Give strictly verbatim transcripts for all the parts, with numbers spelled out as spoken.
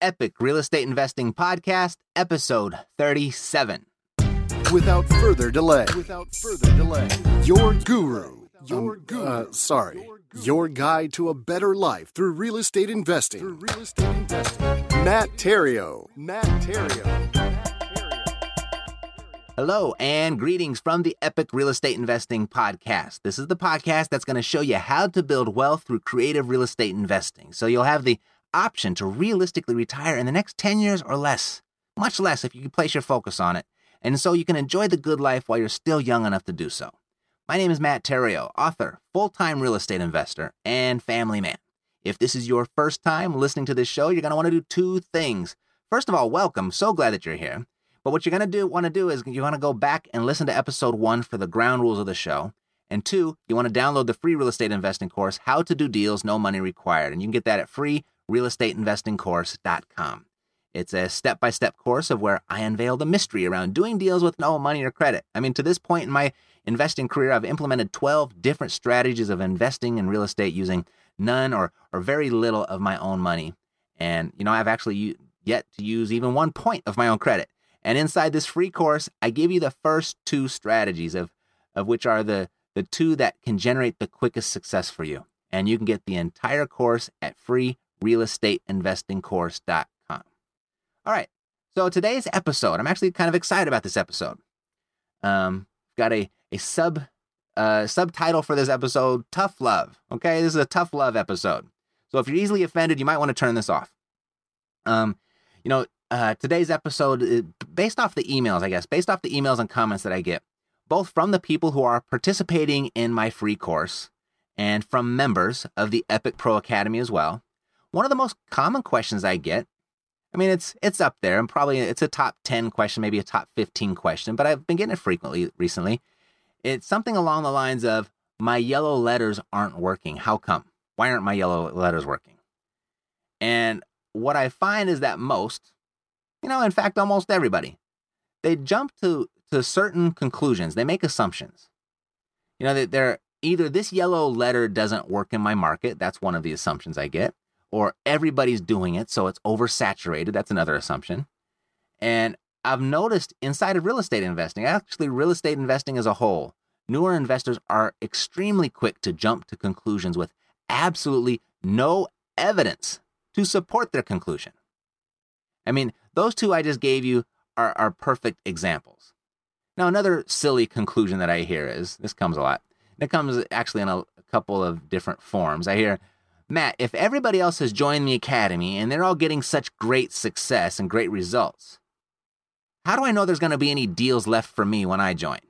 Epic Real Estate Investing Podcast, episode thirty-seven. Without further delay, without further delay, your guru, your um, guru, uh, sorry, your guide to a better life through real estate investing, through real estate investing, Matt Theriault, Matt Theriault. Hello and greetings from the Epic Real Estate Investing Podcast. This is the podcast that's going to show you how to build wealth through creative real estate investing. So you'll have the option to realistically retire in the next ten years or less, much less if you place your focus on it. And so you can enjoy the good life while you're still young enough to do so. My name is Matt Theriault, author, full-time real estate investor, and family man. If this is your first time listening to this show, you're going to want to do two things. First of all, welcome. So glad that you're here. But what you're going to do, want to do is you want to go back and listen to episode one for the ground rules of the show. And two, you want to download the free real estate investing course, How to Do Deals, No Money Required. And you can get that at free real estate investing course dot com. It's a step-by-step course of where I unveil the mystery around doing deals with no money or credit. I mean, to this point in my investing career, I've implemented twelve different strategies of investing in real estate using none or, or very little of my own money. And, you know, I've actually yet to use even one point of my own credit. And inside this free course, I give you the first two strategies of, of which are the, the two that can generate the quickest success for you. And you can get the entire course at free real estate investing course dot com. All right. So today's episode, I'm actually kind of excited about this episode. Um, got a, a sub uh, subtitle for this episode, Tough Love. Okay, this is a tough love episode. So if you're easily offended, you might want to turn this off. Um, you know, Uh, today's episode, is based off the emails, I guess, based off the emails and comments that I get, both from the people who are participating in my free course and from members of the Epic Pro Academy as well. One of the most common questions I get, I mean, it's it's up there, and probably it's a top ten question, maybe a top fifteen question, but I've been getting it frequently recently. It's something along the lines of, my yellow letters aren't working. How come? Why aren't my yellow letters working? And what I find is that most, You know, in fact, almost everybody, they jump to, to certain conclusions. They make assumptions. You know, they're either this yellow letter doesn't work in my market. That's one of the assumptions I get. Or everybody's doing it, so it's oversaturated. That's another assumption. And I've noticed inside of real estate investing, actually real estate investing as a whole, newer investors are extremely quick to jump to conclusions with absolutely no evidence to support their conclusion. I mean, those two I just gave you are, are perfect examples. Now, another silly conclusion that I hear is, this comes a lot. It comes actually in a, a couple of different forms. I hear, Matt, if everybody else has joined the academy and they're all getting such great success and great results, how do I know there's going to be any deals left for me when I join?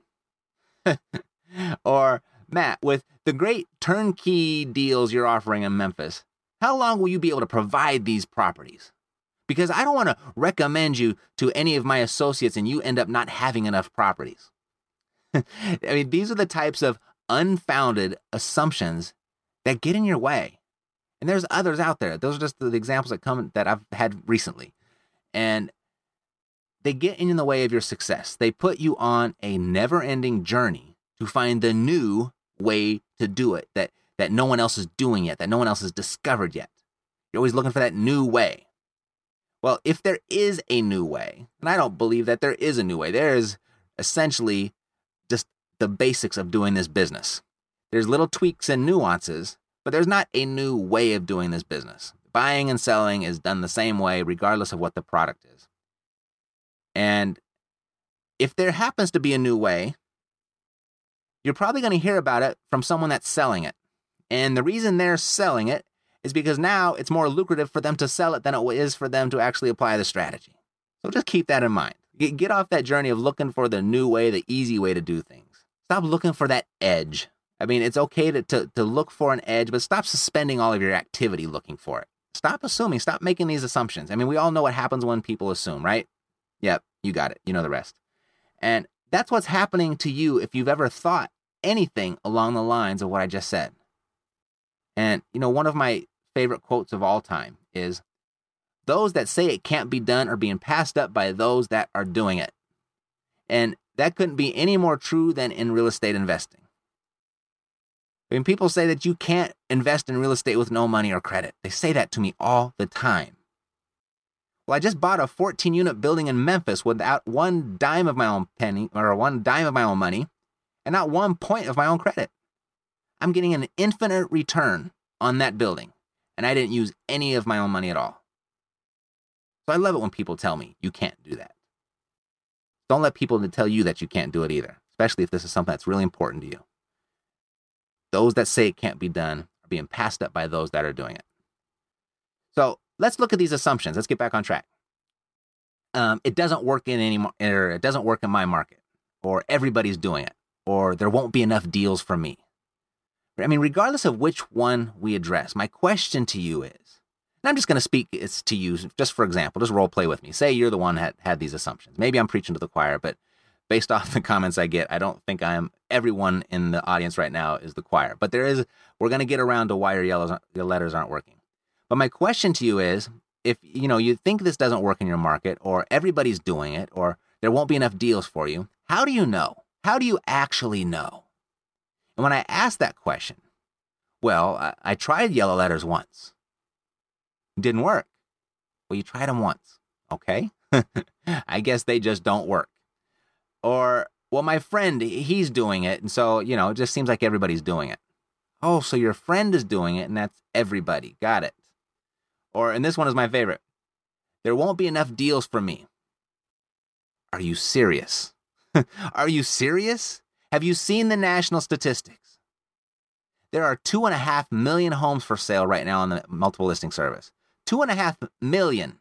Or, Matt, with the great turnkey deals you're offering in Memphis, how long will you be able to provide these properties? Because I don't want to recommend you to any of my associates and you end up not having enough properties. I mean, these are the types of unfounded assumptions that get in your way. And there's others out there. Those are just the examples that come that I've had recently. And they get in the way of your success. They put you on a never-ending journey to find the new way to do it that, that no one else is doing yet, that no one else has discovered yet. You're always looking for that new way. Well, if there is a new way, and I don't believe that there is a new way, there is essentially just the basics of doing this business. There's little tweaks and nuances, but there's not a new way of doing this business. Buying and selling is done the same way, regardless of what the product is. And if there happens to be a new way, you're probably going to hear about it from someone that's selling it. And the reason they're selling it is because now it's more lucrative for them to sell it than it is for them to actually apply the strategy. So just keep that in mind. Get, get off that journey of looking for the new way, the easy way to do things. Stop looking for that edge. I mean, it's okay to, to, to look for an edge, but stop suspending all of your activity looking for it. Stop assuming. Stop making these assumptions. I mean, we all know what happens when people assume, right? Yep, you got it. You know the rest. And that's what's happening to you if you've ever thought anything along the lines of what I just said. And, you know, one of my favorite quotes of all time is, those that say it can't be done are being passed up by those that are doing it. And that couldn't be any more true than in real estate investing. I mean, people say that you can't invest in real estate with no money or credit. They say that to me all the time. Well, I just bought a fourteen unit building in Memphis without one dime of my own penny or one dime of my own money and not one point of my own credit. I'm getting an infinite return on that building, and I didn't use any of my own money at all. So I love it when people tell me you can't do that. Don't let people tell you that you can't do it either, especially if this is something that's really important to you. Those that say it can't be done are being passed up by those that are doing it. So let's look at these assumptions. Let's get back on track. Um, it doesn't work in any, or it doesn't work in my market, or everybody's doing it, or there won't be enough deals for me. I mean, regardless of which one we address, my question to you is, and I'm just going to speak it's to you, just for example, just role play with me. Say you're the one that had these assumptions. Maybe I'm preaching to the choir, but based off the comments I get, I don't think I'm, everyone in the audience right now is the choir. But there is, we're going to get around to why your, yellows, your letters aren't working. But my question to you is, if you know you think this doesn't work in your market, or everybody's doing it, or there won't be enough deals for you, how do you know? How do you actually know? And when I asked that question, well, I, I tried yellow letters once. It didn't work. Well, you tried them once. Okay. I guess they just don't work. Or, well, my friend, he's doing it. And so, you know, it just seems like everybody's doing it. Oh, so your friend is doing it and that's everybody. Got it. Or, and this one is my favorite. There won't be enough deals for me. Are you serious? Are you serious? Have you seen the national statistics? There are two and a half million homes for sale right now on the multiple listing service. Two and a half million.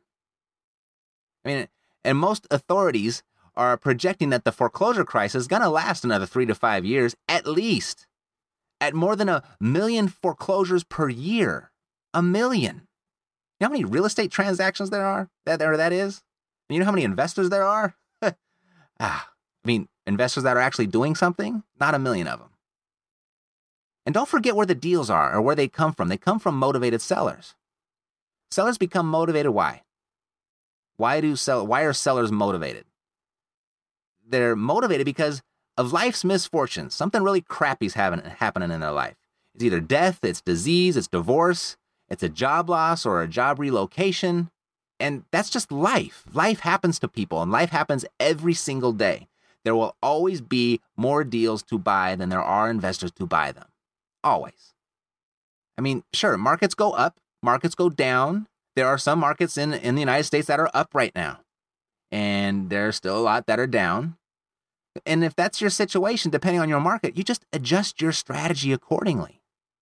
I mean, and most authorities are projecting that the foreclosure crisis is going to last another three to five years, at least. At more than a million foreclosures per year. A million. You know how many real estate transactions there are? That there that is? And you know how many investors there are? ah, I mean, investors that are actually doing something? Not a million of them. And don't forget where the deals are or where they come from. They come from motivated sellers. Sellers become motivated. Why? Why do sell? Why are sellers motivated? They're motivated because of life's misfortunes. Something really crappy's having, happening in their life. It's either death, it's disease, it's divorce, it's a job loss or a job relocation. And that's just life. Life happens to people, and life happens every single day. There will always be more deals to buy than there are investors to buy them. Always. I mean, sure, markets go up, markets go down. There are some markets in, in the United States that are up right now. And there's still a lot that are down. And if that's your situation, depending on your market, you just adjust your strategy accordingly.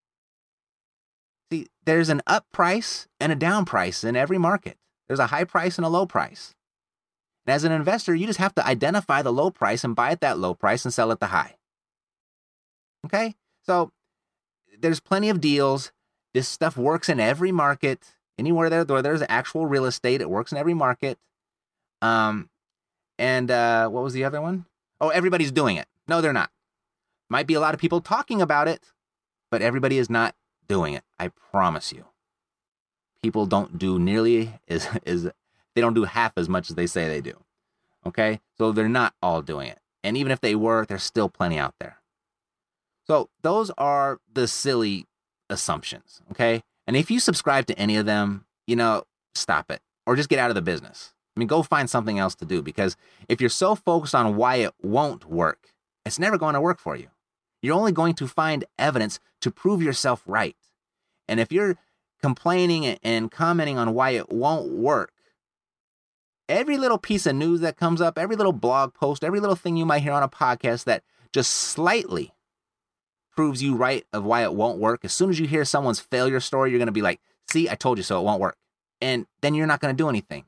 See, there's an up price and a down price in every market. There's a high price and a low price. And as an investor, you just have to identify the low price and buy at that low price and sell at the high. Okay? So there's plenty of deals. This stuff works in every market. Anywhere there where there's actual real estate, it works in every market. Um, and uh, what was the other one? Oh, everybody's doing it. No, they're not. Might be a lot of people talking about it, but everybody is not doing it. I promise you. People don't do nearly as, as they don't do half as much as they say they do. Okay? So they're not all doing it. And even if they were, there's still plenty out there. So those are the silly assumptions. Okay? And if you subscribe to any of them, you know, stop it or just get out of the business. I mean, go find something else to do, because if you're so focused on why it won't work, it's never going to work for you. You're only going to find evidence to prove yourself right. And if you're complaining and commenting on why it won't work, every little piece of news that comes up, every little blog post, every little thing you might hear on a podcast that just slightly proves you right of why it won't work, as soon as you hear someone's failure story, you're going to be like, see, I told you so, it won't work. And then you're not going to do anything.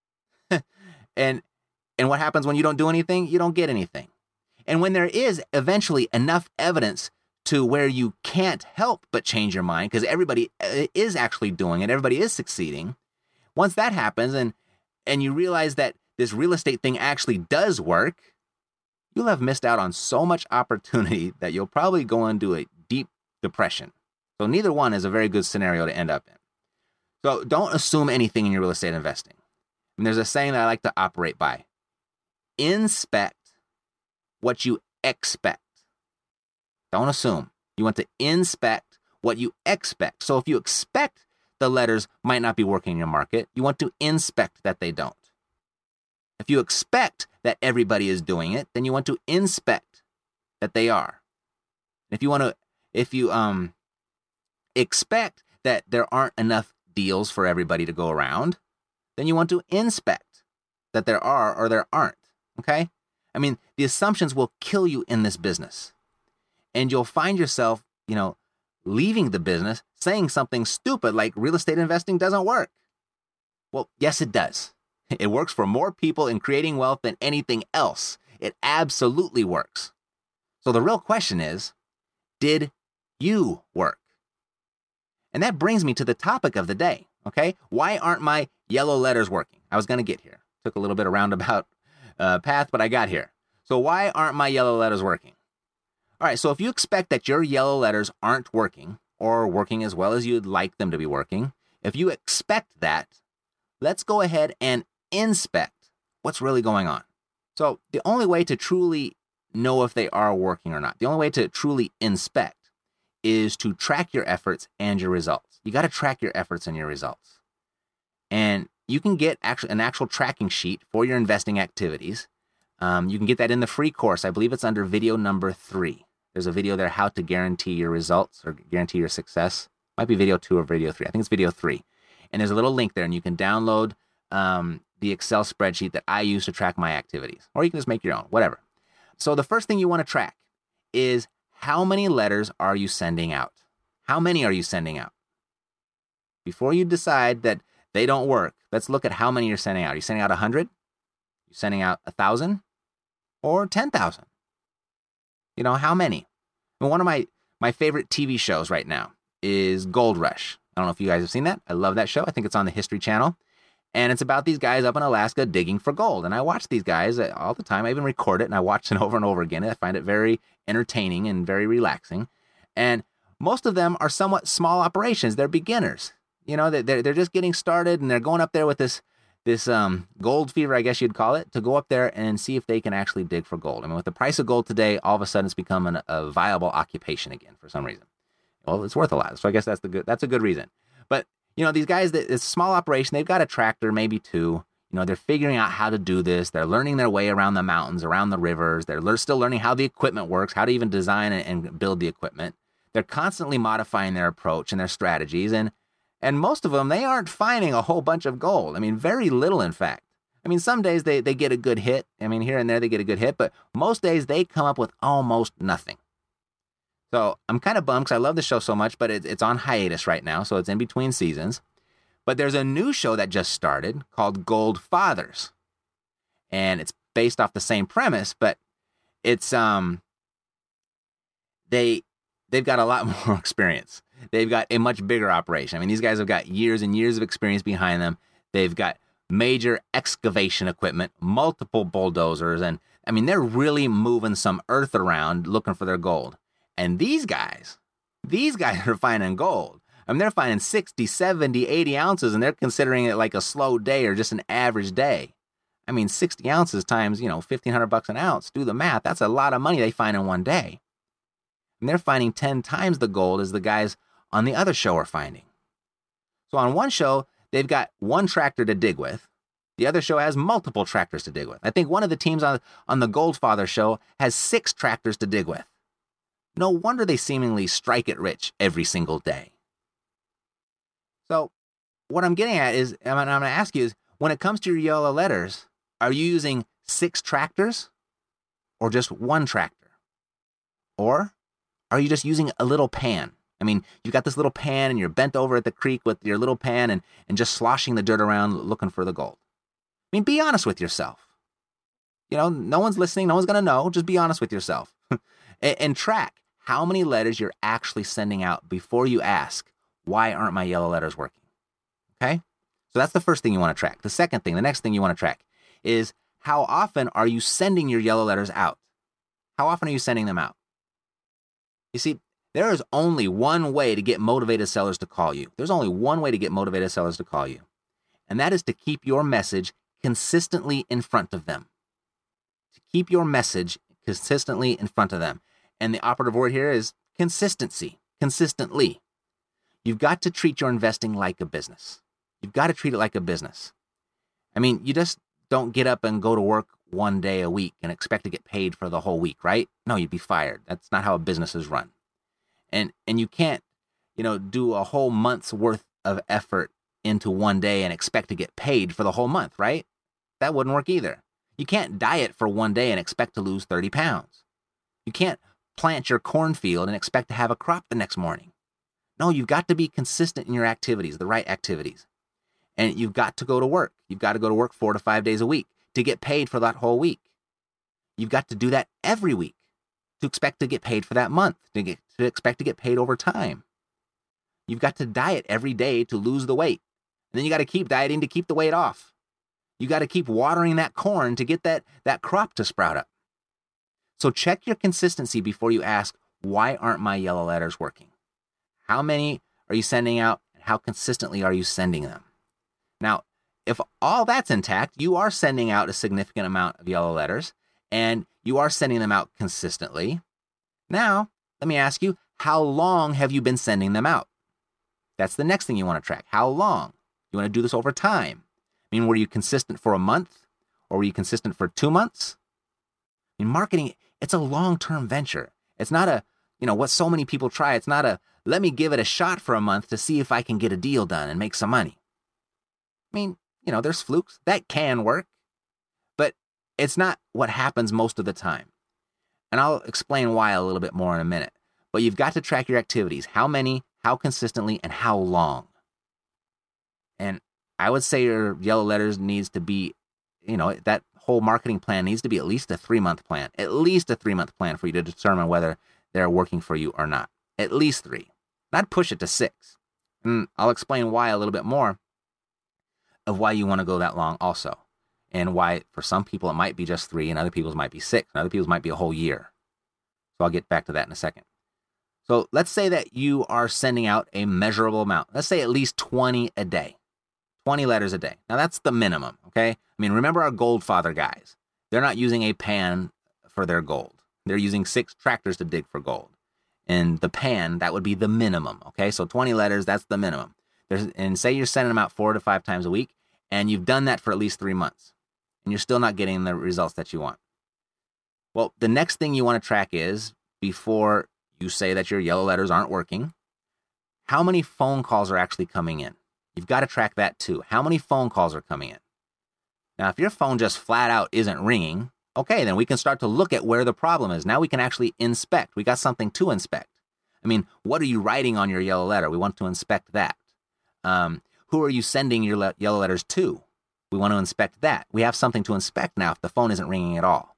and and what happens when you don't do anything? You don't get anything. And when there is eventually enough evidence to where you can't help but change your mind, because everybody is actually doing it, everybody is succeeding, once that happens and and you realize that this real estate thing actually does work, you'll have missed out on so much opportunity that you'll probably go into a deep depression. So neither one is a very good scenario to end up in. So don't assume anything in your real estate investing. And there's a saying that I like to operate by. Inspect what you expect. Don't assume. You want to inspect what you expect. So if you expect the letters might not be working in your market. You want to inspect that they don't. If you expect that everybody is doing it, then you want to inspect that they are. If you want to, if you um expect that there aren't enough deals for everybody to go around, then you want to inspect that there are or there aren't. Okay? I mean, the assumptions will kill you in this business. And you'll find yourself, you know, leaving the business saying something stupid like real estate investing doesn't work. Well, yes, it does. It works for more people in creating wealth than anything else. It absolutely works. So the real question is, did you work? And that brings me to the topic of the day, okay? Why aren't my yellow letters working? I was going to get here. Took a little bit of roundabout uh, path, but I got here. So why aren't my yellow letters working? All right, so if you expect that your yellow letters aren't working or working as well as you'd like them to be working, if you expect that, let's go ahead and inspect what's really going on. So the only way to truly know if they are working or not, the only way to truly inspect is to track your efforts and your results. You got to track your efforts and your results. And you can get actually an actual tracking sheet for your investing activities. Um, you can get that in the free course. I believe it's under video number three. There's a video there, how to guarantee your results or guarantee your success. Might be video two or video three. I think it's video three. And there's a little link there, and you can download um, the Excel spreadsheet that I use to track my activities. Or you can just make your own, whatever. So the first thing you want to track is how many letters are you sending out? How many are you sending out? Before you decide that they don't work, let's look at how many you're sending out. Are you sending out one hundred? You're sending out one thousand? Or ten thousand? You know, how many? And one of my, my favorite T V shows right now is Gold Rush. I don't know if you guys have seen that. I love that show. I think it's on the History Channel. And it's about these guys up in Alaska digging for gold. And I watch these guys all the time. I even record it, and I watch it over and over again. I find it very entertaining and very relaxing. And most of them are somewhat small operations. They're beginners. You know, they're, they're just getting started, and they're going up there with this this um, gold fever, I guess you'd call it, to go up there and see if they can actually dig for gold. I mean, with the price of gold today, all of a sudden it's become an, a viable occupation again for some reason. Well, it's worth a lot. So I guess that's the good, that's a good reason. But, you know, these guys, it's a small operation. They've got a tractor, maybe two. You know, they're figuring out how to do this. They're learning their way around the mountains, around the rivers. They're le- still learning how the equipment works, how to even design and build the equipment. They're constantly modifying their approach and their strategies. And and most of them, they aren't finding a whole bunch of gold. I mean, very little, in fact. I mean, some days they, they get a good hit. I mean, here and there they get a good hit. But most days they come up with almost nothing. So I'm kind of bummed because I love the show so much, but it, it's on hiatus right now. So it's in between seasons. But there's a new show that just started called Gold Fathers. And it's based off the same premise, but it's um they they've got a lot more experience. They've got a much bigger operation. I mean, these guys have got years and years of experience behind them. They've got major excavation equipment, multiple bulldozers, and I mean, they're really moving some earth around looking for their gold. And these guys, these guys are finding gold. I mean, they're finding sixty, seventy, eighty ounces, and they're considering it like a slow day or just an average day. I mean, sixty ounces times, you know, fifteen hundred bucks an ounce. Do the math. That's a lot of money they find in one day. And they're finding ten times the gold as the guys on the other show are finding. So on one show, they've got one tractor to dig with. The other show has multiple tractors to dig with. I think one of the teams on, on the Goldfather show has six tractors to dig with. No wonder they seemingly strike it rich every single day. So what I'm getting at is, I'm, I'm going to ask you is, when it comes to your yellow letters, are you using six tractors or just one tractor? Or are you just using a little pan? I mean, you've got this little pan and you're bent over at the creek with your little pan and, and just sloshing the dirt around looking for the gold. I mean, be honest with yourself. You know, no one's listening. No one's going to know. Just be honest with yourself. and, and track how many letters you're actually sending out before you ask, why aren't my yellow letters working? Okay? So that's the first thing you want to track. The second thing, the next thing you want to track is how often are you sending your yellow letters out? How often are you sending them out? You see, there is only one way to get motivated sellers to call you. There's only one way to get motivated sellers to call you. And that is to keep your message consistently in front of them. To keep your message consistently in front of them. And the operative word here is consistency. Consistently. You've got to treat your investing like a business. You've got to treat it like a business. I mean, you just don't get up and go to work one day a week and expect to get paid for the whole week, right? No, you'd be fired. That's not how a business is run. And and you can't, you know, do a whole month's worth of effort into one day and expect to get paid for the whole month, right? That wouldn't work either. You can't diet for one day and expect to lose thirty pounds. You can't plant your cornfield and expect to have a crop the next morning. No, you've got to be consistent in your activities, the right activities. And you've got to go to work. You've got to go to work four to five days a week to get paid for that whole week. You've got to do that every week to expect to get paid for that month, to, get, to expect to get paid over time. You've got to diet every day to lose the weight. And then you got to keep dieting to keep the weight off. You got to keep watering that corn to get that, that crop to sprout up. So check your consistency before you ask, why aren't my yellow letters working? How many are you sending out, and how consistently are you sending them? Now, if all that's intact, you are sending out a significant amount of yellow letters, and you are sending them out consistently. Now, let me ask you, how long have you been sending them out? That's the next thing you want to track. How long? You want to do this over time. I mean, were you consistent for a month? Or were you consistent for two months? I mean, marketing, it's a long-term venture. It's not a, you know, what so many people try. It's not a, let me give it a shot for a month to see if I can get a deal done and make some money. I mean, you know, there's flukes. That can work. But it's not what happens most of the time. And I'll explain why a little bit more in a minute. But you've got to track your activities. How many, how consistently, and how long. And I would say your yellow letters needs to be, you know, that whole marketing plan needs to be at least a three-month plan. At least a three-month plan for you to determine whether they're working for you or not. At least three. Not push it to six. And I'll explain why a little bit more of why you want to go that long also. And why for some people it might be just three and other people's might be six and other people's might be a whole year. So I'll get back to that in a second. So let's say that you are sending out a measurable amount. Let's say at least twenty a day. twenty letters a day. Now that's the minimum, okay? I mean, remember our Goldfather guys. They're not using a pan for their gold. They're using six tractors to dig for gold. And the pan, that would be the minimum, okay? So twenty letters, that's the minimum. There's, and say you're sending them out four to five times a week, and you've done that for at least three months, and you're still not getting the results that you want. Well, the next thing you want to track is, before you say that your yellow letters aren't working, how many phone calls are actually coming in? You've got to track that too. How many phone calls are coming in? Now, if your phone just flat out isn't ringing, okay, then we can start to look at where the problem is. Now we can actually inspect. We got something to inspect. I mean, what are you writing on your yellow letter? We want to inspect that. Um, who are you sending your le- yellow letters to? We want to inspect that. We have something to inspect now if the phone isn't ringing at all.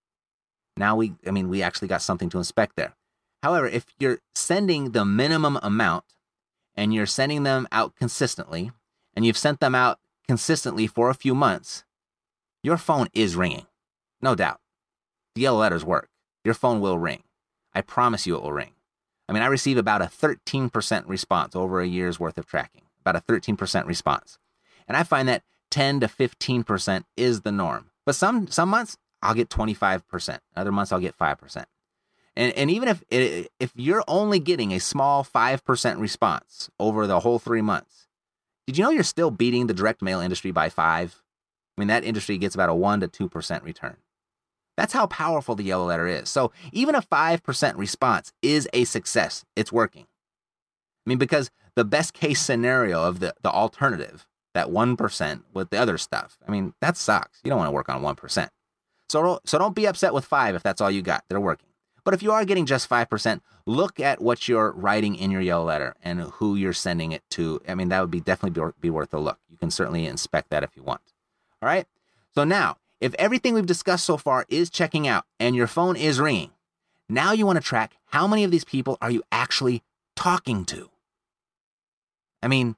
Now we, I mean, we actually got something to inspect there. However, if you're sending the minimum amount and you're sending them out consistently, and you've sent them out consistently for a few months, your phone is ringing. No doubt. The yellow letters work. Your phone will ring. I promise you it will ring. I mean, I receive about a thirteen percent response over a year's worth of tracking, about a thirteen percent response. And I find that ten to fifteen percent is the norm. But some some months, I'll get twenty-five percent. Other months, I'll get five percent. And and even if it, if you're only getting a small five percent response over the whole three months, did you know you're still beating the direct mail industry by five? I mean, that industry gets about a one to two percent return. That's how powerful the yellow letter is. So even a five percent response is a success. It's working. I mean, because the best case scenario of the, the alternative, that one percent with the other stuff, I mean, that sucks. You don't want to work on one percent. So don't, so don't be upset with five if that's all you got. They're working. But if you are getting just five percent, look at what you're writing in your yellow letter and who you're sending it to. I mean, that would be definitely be, be worth a look. You can certainly inspect that if you want. All right? So now, if everything we've discussed so far is checking out and your phone is ringing, now you want to track how many of these people are you actually talking to? I mean,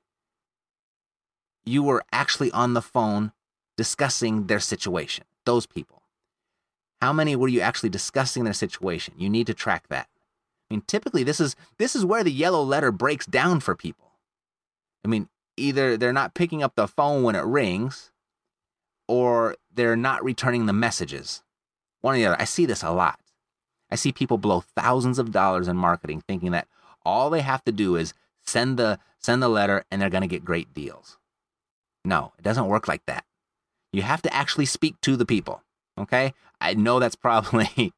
you were actually on the phone discussing their situation, those people. How many were you actually discussing their situation? You need to track that. I mean, typically this is this is where the yellow letter breaks down for people. I mean, either they're not picking up the phone when it rings, or they're not returning the messages. One or the other. I see this a lot. I see people blow thousands of dollars in marketing thinking that all they have to do is send the send the letter and they're going to get great deals. No, it doesn't work like that. You have to actually speak to the people, okay? I know that's probably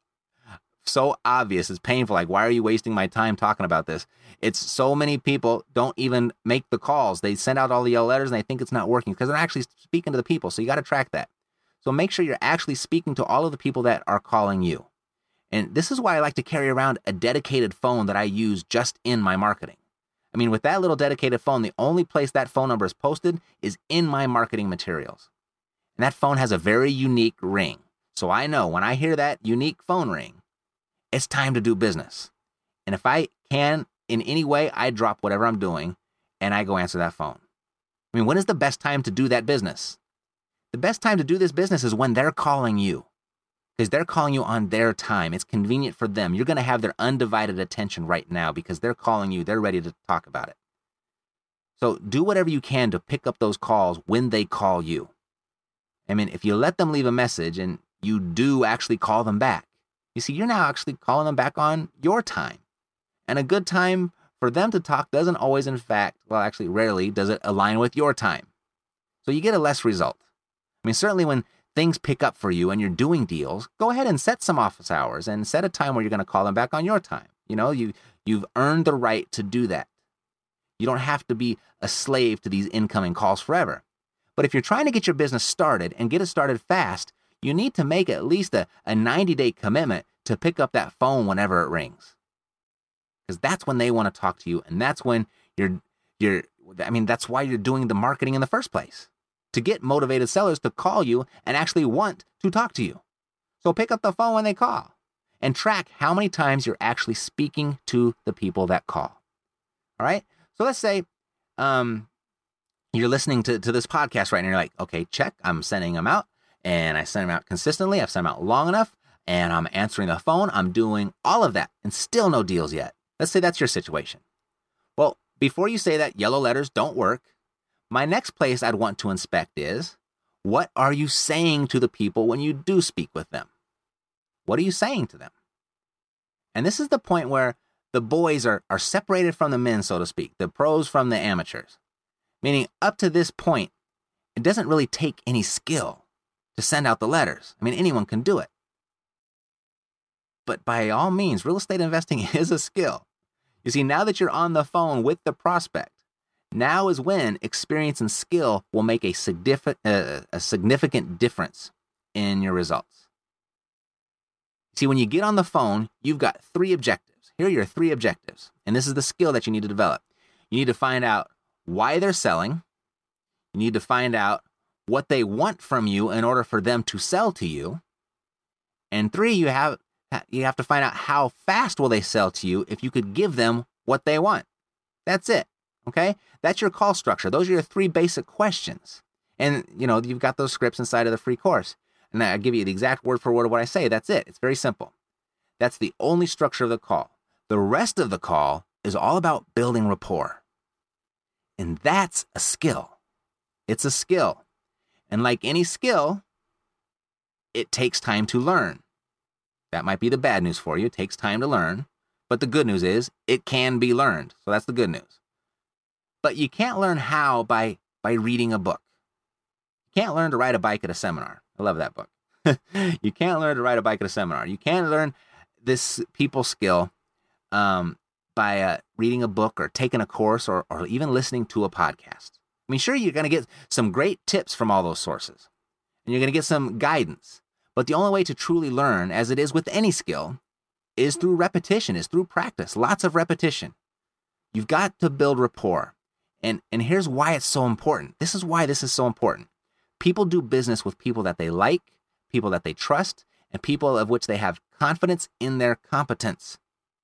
so obvious. It's painful. Like, why are you wasting my time talking about this? It's so many people don't even make the calls. They send out all the yellow letters and they think it's not working because they're actually speaking to the people. So you got to track that. So make sure you're actually speaking to all of the people that are calling you. And this is why I like to carry around a dedicated phone that I use just in my marketing. I mean, with that little dedicated phone, the only place that phone number is posted is in my marketing materials. And that phone has a very unique ring. So I know when I hear that unique phone ring, it's time to do business. And if I can, in any way, I drop whatever I'm doing and I go answer that phone. I mean, when is the best time to do that business? The best time to do this business is when they're calling you. Because they're calling you on their time. It's convenient for them. You're going to have their undivided attention right now because they're calling you. They're ready to talk about it. So do whatever you can to pick up those calls when they call you. I mean, if you let them leave a message and you do actually call them back, you see, you're now actually calling them back on your time. And a good time for them to talk doesn't always, in fact, well, actually rarely does it align with your time. So you get a less result. I mean, certainly when things pick up for you and you're doing deals, go ahead and set some office hours and set a time where you're going to call them back on your time. You know, you, you've earned the right to do that. You don't have to be a slave to these incoming calls forever. But if you're trying to get your business started and get it started fast, you need to make at least a, a ninety-day commitment to pick up that phone whenever it rings. Because that's when they want to talk to you, and that's when you're, you're, I mean, that's why you're doing the marketing in the first place. To get motivated sellers to call you and actually want to talk to you. So pick up the phone when they call and track how many times you're actually speaking to the people that call. All right? So let's say um, you're listening to, to this podcast right now. And you're like, okay, check. I'm sending them out and I send them out consistently. I've sent them out long enough and I'm answering the phone. I'm doing all of that and still no deals yet. Let's say that's your situation. Well, before you say that yellow letters don't work, my next place I'd want to inspect is, what are you saying to the people when you do speak with them? What are you saying to them? And this is the point where the boys are, are separated from the men, so to speak, the pros from the amateurs. Meaning up to this point, it doesn't really take any skill to send out the letters. I mean, anyone can do it. But by all means, real estate investing is a skill. You see, now that you're on the phone with the prospect, now is when experience and skill will make a significant, uh, a significant difference in your results. See, when you get on the phone, you've got three objectives. Here are your three objectives. And this is the skill that you need to develop. You need to find out why they're selling. You need to find out what they want from you in order for them to sell to you. And three, you have, you have to find out how fast will they sell to you if you could give them what they want. That's it. Okay? That's your call structure. Those are your three basic questions. And, you know, you've got those scripts inside of the free course. And I give you the exact word for word of what I say. That's it. It's very simple. That's the only structure of the call. The rest of the call is all about building rapport. And that's a skill. It's a skill. And like any skill, it takes time to learn. That might be the bad news for you. It takes time to learn. But the good news is it can be learned. So that's the good news. But you can't learn how by, by reading a book. You can't learn to ride a bike at a seminar. I love that book. You can't learn to ride a bike at a seminar. You can't learn this people skill um, by uh, reading a book or taking a course or, or even listening to a podcast. I mean, sure, you're going to get some great tips from all those sources. And you're going to get some guidance. But the only way to truly learn, as it is with any skill, is through repetition, is through practice. Lots of repetition. You've got to build rapport. And, and here's why it's so important. This is why this is so important. People do business with people that they like, people that they trust, and people of which they have confidence in their competence.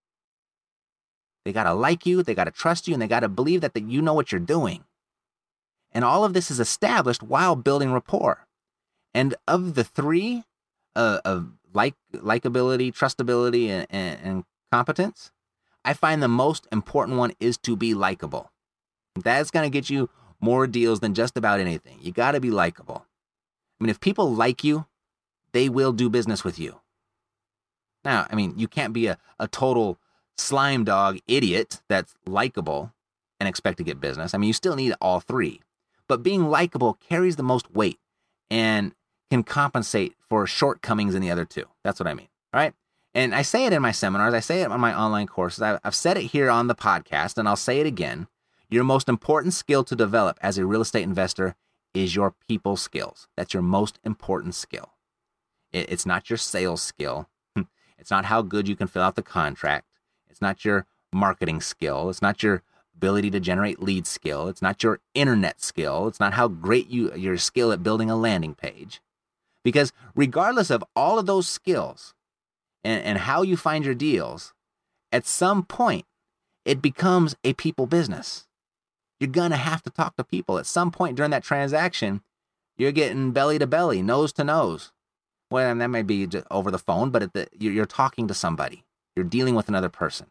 They got to like you, they got to trust you, and they got to believe that, that you know what you're doing. And all of this is established while building rapport. And of the three, uh, of like, likability, trustability, and, and, and competence, I find the most important one is to be likable. That's going to get you more deals than just about anything. You got to be likable. I mean, if people like you, they will do business with you. Now, I mean, you can't be a, a total slime dog idiot that's likable. and expect to get business. I mean, you still need all three. But being likable carries the most weight and can compensate for shortcomings in the other two. That's what I mean. All right. And I say it in my seminars. I say it on my online courses. I've said it here on the podcast, and I'll say it again. Your most important skill to develop as a real estate investor is your people skills. That's your most important skill. It's not your sales skill. It's not how good you can fill out the contract. It's not your marketing skill. It's not your ability to generate lead skill. It's not your internet skill. It's not how great you your skill at building a landing page. Because regardless of all of those skills and, and how you find your deals, at some point, it becomes a people business. You're going to have to talk to people. At some point during that transaction, you're getting belly to belly, nose to nose. Well, and that may be over the phone, but at the, you're talking to somebody. You're dealing with another person.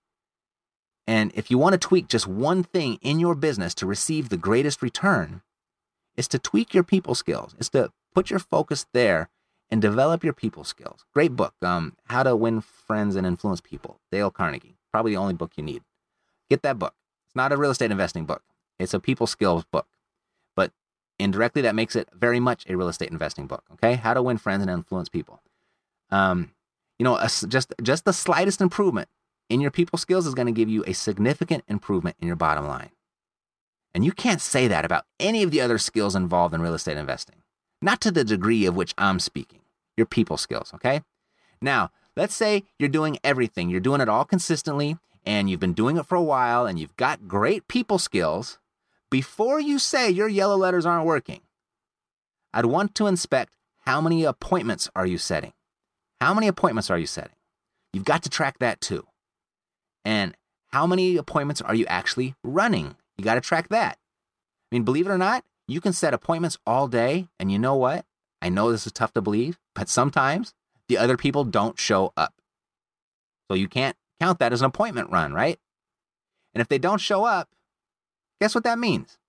And if you want to tweak just one thing in your business to receive the greatest return, it's to tweak your people skills. It's to put your focus there and develop your people skills. Great book, um, How to Win Friends and Influence People, Dale Carnegie. Probably the only book you need. Get that book. It's not a real estate investing book. It's a people skills book. But indirectly, that makes it very much a real estate investing book, okay? How to Win Friends and Influence People. Um, you know, a, just, just the slightest improvement in your people skills is going to give you a significant improvement in your bottom line. And you can't say that about any of the other skills involved in real estate investing. Not to the degree of which I'm speaking. Your people skills, okay? Now, let's say you're doing everything. You're doing it all consistently, and you've been doing it for a while, and you've got great people skills. Before you say your yellow letters aren't working, I'd want to inspect how many appointments are you setting? How many appointments are you setting? You've got to track that too. And how many appointments are you actually running? You got to track that. I mean, believe it or not, you can set appointments all day. And you know what? I know this is tough to believe, but sometimes the other people don't show up. So you can't count that as an appointment run, right? And if they don't show up, guess what that means?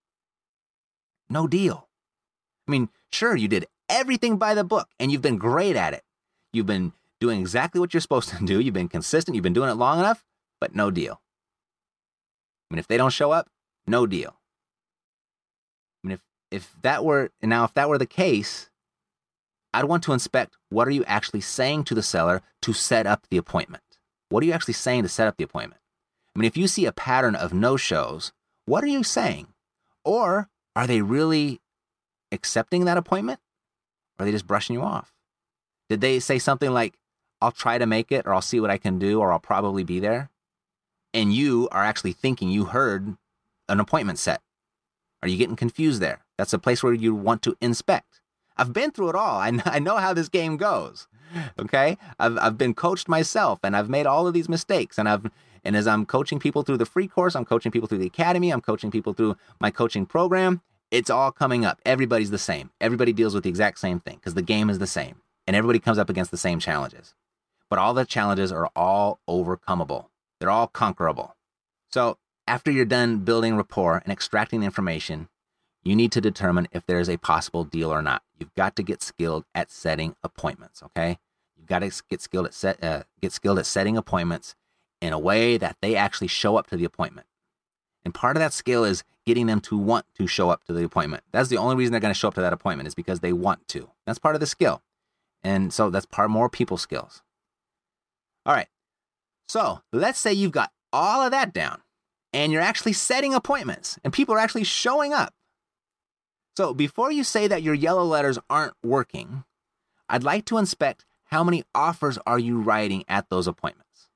No deal. I mean, sure, you did everything by the book and you've been great at it. You've been doing exactly what you're supposed to do. You've been consistent. You've been doing it long enough. But no deal. I mean, if they don't show up, no deal. I mean, if, if that were, now if that were the case, I'd want to inspect what are you actually saying to the seller to set up the appointment? What are you actually saying to set up the appointment? I mean, if you see a pattern of no-shows, what are you saying? Or are they really accepting that appointment? Or are they just brushing you off? Did they say something like, I'll try to make it, or I'll see what I can do, or I'll probably be there? And you are actually thinking you heard an appointment set. Are you getting confused there? That's a place where you want to inspect. I've been through it all. I, I know how this game goes. Okay? I've I've been coached myself, and I've made all of these mistakes. And I've and as I'm coaching people through the free course, I'm coaching people through the academy, I'm coaching people through my coaching program, it's all coming up. Everybody's the same. Everybody deals with the exact same thing because the game is the same. And everybody comes up against the same challenges. But all the challenges are all overcomeable. They're all conquerable. So after you're done building rapport and extracting the information, you need to determine if there's a possible deal or not. You've got to get skilled at setting appointments, okay? You've got to get skilled at set, uh, get skilled at setting appointments in a way that they actually show up to the appointment. And part of that skill is getting them to want to show up to the appointment. That's the only reason they're going to show up to that appointment is because they want to. That's part of the skill. And so that's part more people skills. All right. So let's say you've got all of that down and you're actually setting appointments and people are actually showing up. So before you say that your yellow letters aren't working, I'd like to inspect how many offers are you writing at those appointments?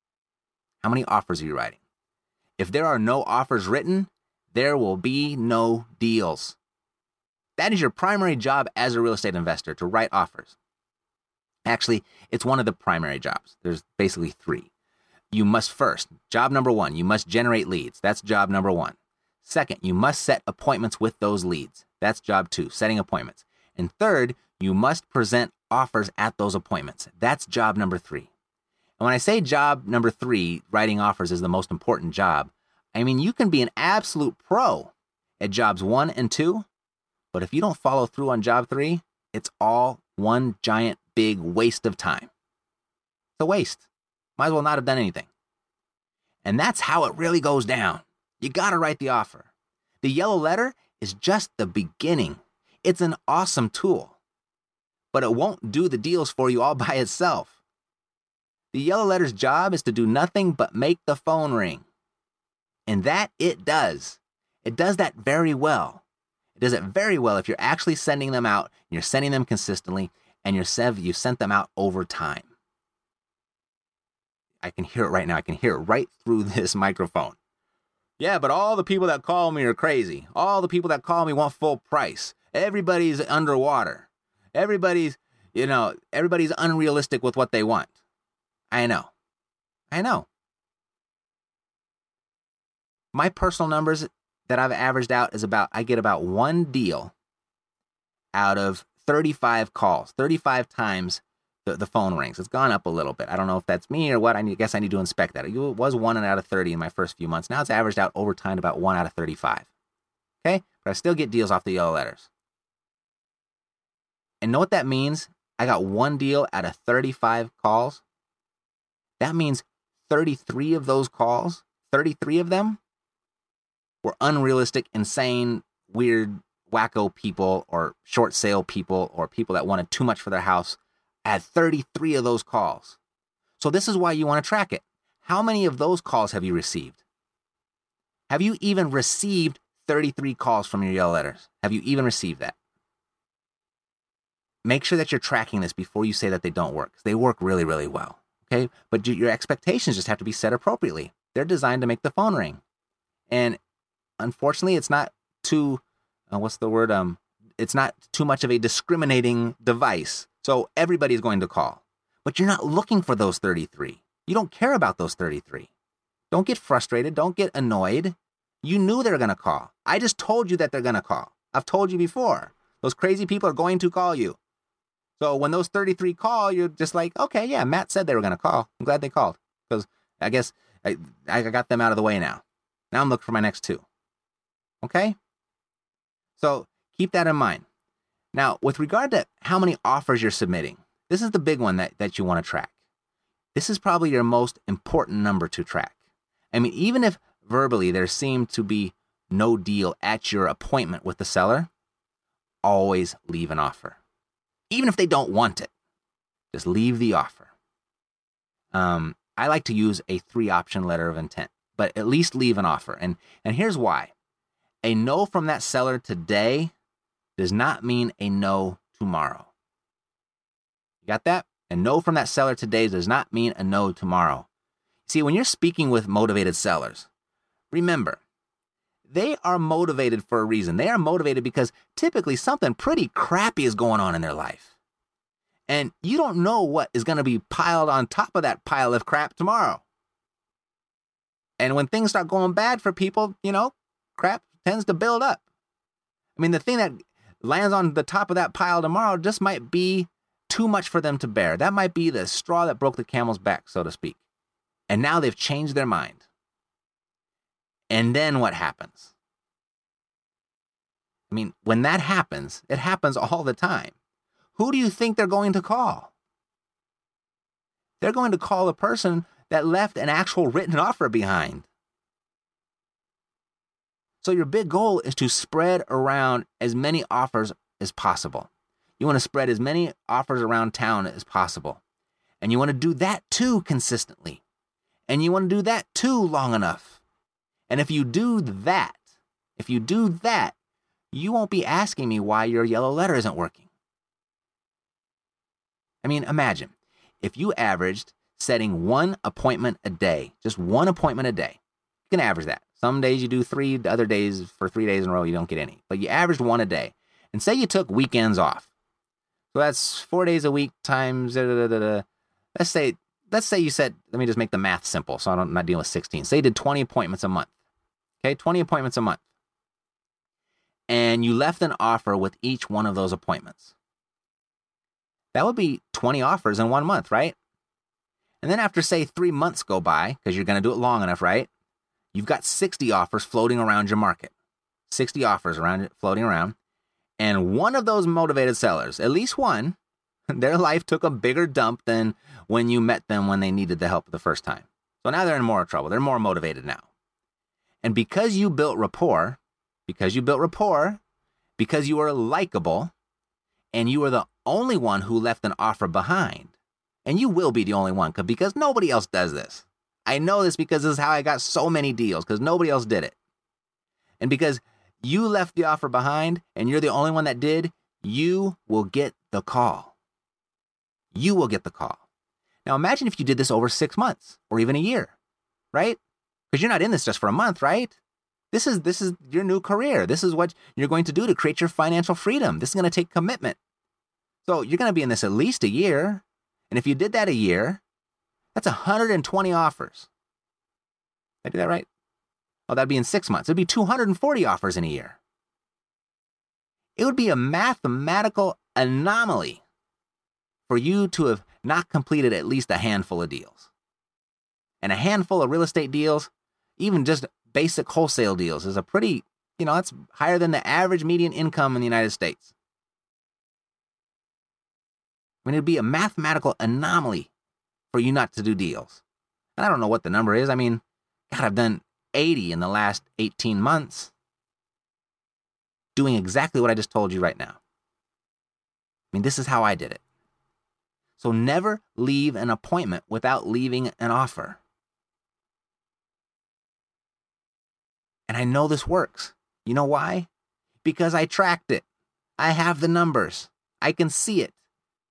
How many offers are you writing? If there are no offers written, there will be no deals. That is your primary job as a real estate investor, to write offers. Actually, it's one of the primary jobs. There's basically three. You must first, job number one, you must generate leads. That's job number one. Second, you must set appointments with those leads. That's job two, setting appointments. And third, you must present offers at those appointments. That's job number three. And when I say job number three, writing offers is the most important job, I mean, you can be an absolute pro at jobs one and two, but if you don't follow through on job three, it's all one giant big waste of time. It's a waste. Might as well not have done anything. And that's how it really goes down. You got to write the offer. The yellow letter is just the beginning. It's an awesome tool, but it won't do the deals for you all by itself. The yellow letter's job is to do nothing but make the phone ring. And that it does. It does that very well. It does it very well if you're actually sending them out, and you're sending them consistently, and you're sev- you sent them out over time. I can hear it right now. I can hear it right through this microphone. Yeah, but all the people that call me are crazy. All the people that call me want full price. Everybody's underwater. Everybody's, you know, everybody's unrealistic with what they want. I know. I know. My personal numbers that I've averaged out is about, I get about one deal out of thirty-five calls, thirty-five times the, the phone rings. It's gone up a little bit. I don't know if that's me or what. I need, guess I need to inspect that. It was one out of thirty in my first few months. Now it's averaged out over time to about one out of thirty-five. Okay? But I still get deals off the yellow letters. And know what that means? I got one deal out of thirty-five calls. That means thirty-three of those calls, thirty-three of them, were unrealistic, insane, weird, wacko people or short sale people or people that wanted too much for their house. I had thirty-three of those calls. So this is why you want to track it. How many of those calls have you received? Have you even received thirty-three calls from your yellow letters? Have you even received that? Make sure that you're tracking this before you say that they don't work. They work really, really well. Okay? But your expectations just have to be set appropriately. They're designed to make the phone ring. And unfortunately, it's not too, uh, what's the word? Um, it's not too much of a discriminating device. So everybody's going to call. But you're not looking for those thirty-three. You don't care about those thirty-three. Don't get frustrated. Don't get annoyed. You knew they were going to call. I just told you that they're going to call. I've told you before. Those crazy people are going to call you. So when those thirty-three call, you're just like, okay, yeah, Matt said they were going to call. I'm glad they called. Because I guess I, I got them out of the way now. Now I'm looking for my next two. Okay? So keep that in mind. Now, with regard to how many offers you're submitting, this is the big one that, that you want to track. This is probably your most important number to track. I mean, even if verbally there seemed to be no deal at your appointment with the seller, always leave an offer. Even if they don't want it, just leave the offer. Um, I like to use a three-option letter of intent, but at least leave an offer. And, and here's why. A no from that seller today does not mean a no tomorrow. You got that? A no from that seller today does not mean a no tomorrow. See, when you're speaking with motivated sellers, remember, they are motivated for a reason. They are motivated because typically something pretty crappy is going on in their life. And you don't know what is going to be piled on top of that pile of crap tomorrow. And when things start going bad for people, you know, crap tends to build up. I mean, the thing that lands on the top of that pile tomorrow just might be too much for them to bear. That might be the straw that broke the camel's back, so to speak. And now they've changed their mind. And then what happens? I mean, when that happens, it happens all the time. Who do you think they're going to call? They're going to call the person that left an actual written offer behind. So your big goal is to spread around as many offers as possible. You want to spread as many offers around town as possible. And you want to do that too consistently. And you want to do that too long enough. And if you do that, if you do that, you won't be asking me why your yellow letter isn't working. I mean, imagine if you averaged setting one appointment a day, just one appointment a day. You can average that. Some days you do three, the other days for three days in a row, you don't get any. But you averaged one a day. And say you took weekends off. So that's four days a week times, da, da, da, da. let's say, let's say you said, let me just make the math simple so I don't, I'm not dealing with sixteen. Say you did twenty appointments a month. Okay, twenty appointments a month. And you left an offer with each one of those appointments. That would be twenty offers in one month, right? And then after, say, three months go by, because you're going to do it long enough, right? You've got sixty offers floating around your market. sixty offers around floating around. And one of those motivated sellers, at least one, their life took a bigger dump than when you met them when they needed the help the first time. So now they're in more trouble. They're more motivated now. And because you built rapport, because you built rapport, because you were likable, and you were the only one who left an offer behind, and you will be the only one because nobody else does this. I know this because this is how I got so many deals, because nobody else did it. And because you left the offer behind and you're the only one that did, you will get the call. You will get the call. Now imagine if you did this over six months or even a year, right? Because you're not in this just for a month, right? This is this is your new career. This is what you're going to do to create your financial freedom. This is going to take commitment. So you're going to be in this at least a year. And if you did that a year, that's one hundred twenty offers. Did I do that right? Oh, that'd be in six months. It'd be two hundred forty offers in a year. It would be a mathematical anomaly for you to have not completed at least a handful of deals. And a handful of real estate deals, even just basic wholesale deals, is a pretty, you know, that's higher than the average median income in the United States. I mean, it'd be a mathematical anomaly for you not to do deals. And I don't know what the number is. I mean, God, I've done eighty in the last eighteen months, doing exactly what I just told you right now. I mean, this is how I did it. So never leave an appointment without leaving an offer. And I know this works. You know why? Because I tracked it. I have the numbers. I can see it.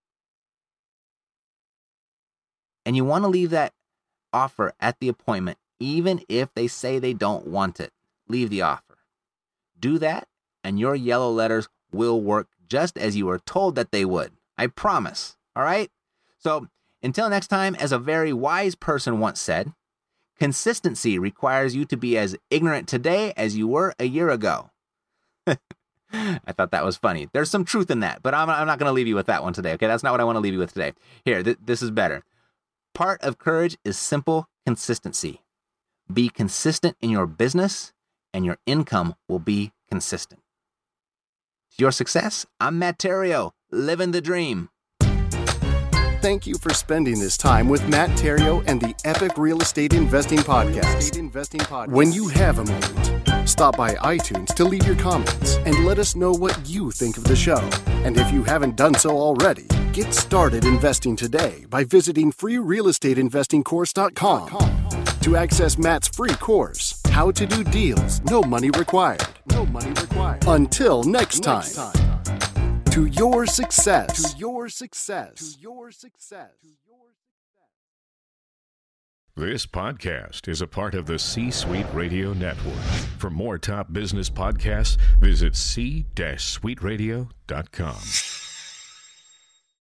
And you want to leave that offer at the appointment, even if they say they don't want it. Leave the offer. Do that, and your yellow letters will work just as you were told that they would. I promise. All right? So until next time, as a very wise person once said, consistency requires you to be as ignorant today as you were a year ago. I thought that was funny. There's some truth in that, but I'm, I'm not going to leave you with that one today, okay? That's not what I want to leave you with today. Here, th- this is better. Part of courage is simple consistency. Be consistent in your business, and your income will be consistent. To your success, I'm Matt Theriault, living the dream. Thank you for spending this time with Matt Theriault and the Epic Real Estate Investing Podcast. When you have a moment, stop by iTunes to leave your comments and let us know what you think of the show. And if you haven't done so already, get started investing today by visiting free real estate investing course dot com to access Matt's free course, How to Do Deals, No Money Required. No money required. Until next time. Next time. To your success. To your success. To your success. This podcast is a part of the C-Suite Radio Network. For more top business podcasts, visit c suite radio dot com.